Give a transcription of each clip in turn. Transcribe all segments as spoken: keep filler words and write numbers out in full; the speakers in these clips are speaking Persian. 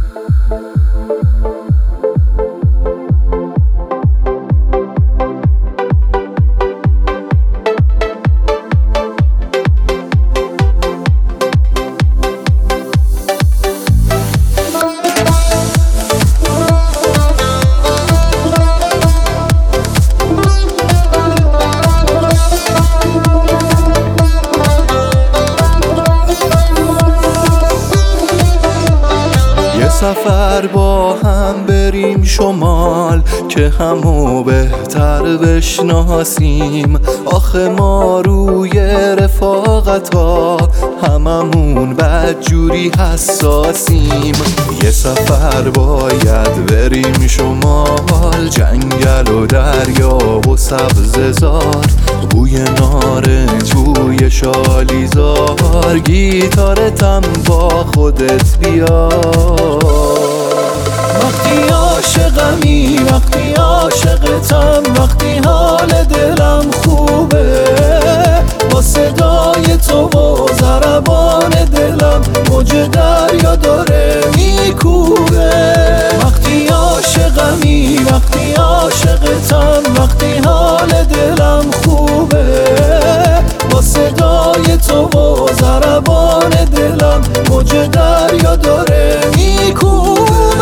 سفر با هم بریم شمال که همو بهتر بشناسیم. آخه ما روی رفاقتا هممون بدجوری حساسیم. یه سفر باید بریم شمال، جنگل و دریا و سبززار، بوی نارنج، بوی شالیزار، گیتارتم با خودت بیار. وقتی عاشقمی، وقتی عاشقتم، وقتی حال دلم خوبه، با صدای تو و ضربان دلم موج دریا داره میکوبه. وقتی عاشقمی، وقتی عاشقتم، وقتی حال دلم خوبه، با صدای تو و ضربان دلم موج دریا داره میکوبه.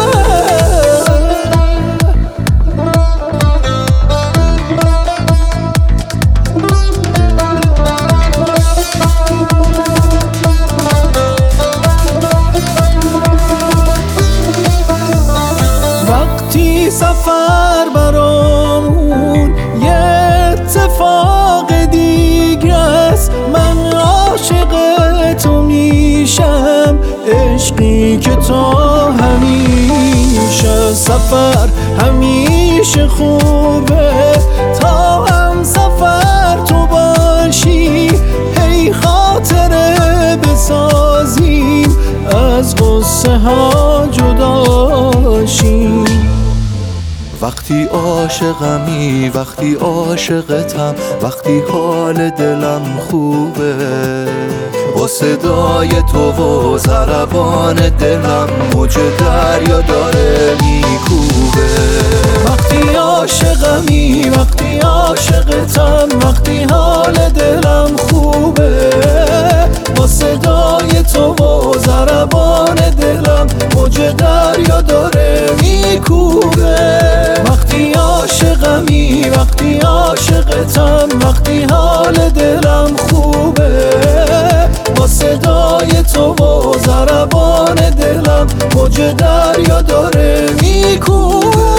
وقتی سفر برامون یه اتفاق دیگه است، من عاشق تو میشم، عشقی که تا همیشه. سفر همیشه خوبه تا هم سفر تو باشی، هی خاطره بسازیم از غصه ها جداشیم. وقتی عاشقمی، وقتی عاشقتم، وقتی حال دلم خوبه، با صدای تو و ضربان دلم موج دریا داره میکوبه. وقتی عاشقمی، وقتی عاشقتم، وقتی حال دلم خوبه، با صدای تو و ضربان دلم موج دریا داره میکوبه. وقتی عاشقمی، وقتی عاشقتم، وقتی حال دلم خوبه، با صدای تو و ضربان دلم موج دریا داره میکوبه.